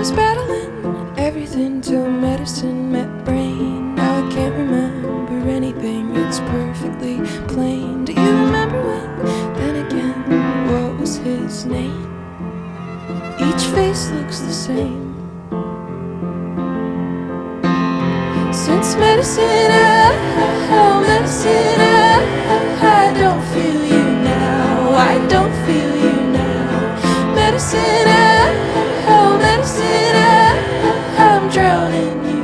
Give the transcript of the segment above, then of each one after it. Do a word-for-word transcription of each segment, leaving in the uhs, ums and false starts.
was battling everything till medicine met brain. Now I can't remember anything, it's perfectly plain. Do you remember when? Then again, what was his name? Each face looks the same. Since medicine, I, oh, medicine, I, I don't feel you now. I don't feel you now. Medicine, I, oh, medicine, I, I'm drowning you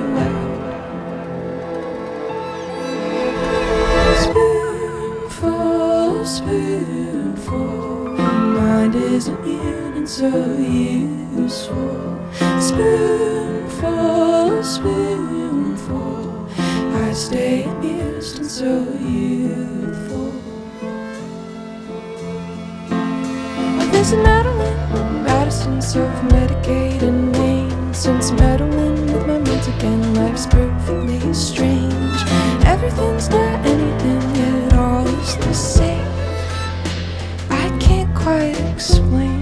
out. Spoonful, spoonful, my mind is immune and so useful. Spoonful, spoonful, I stay amused and so youthful. This Madeline, Madison, self-medicating name. Since meddling with my moods again, life's perfectly strange. Everything's not anything, yet all is the same. I can't quite explain.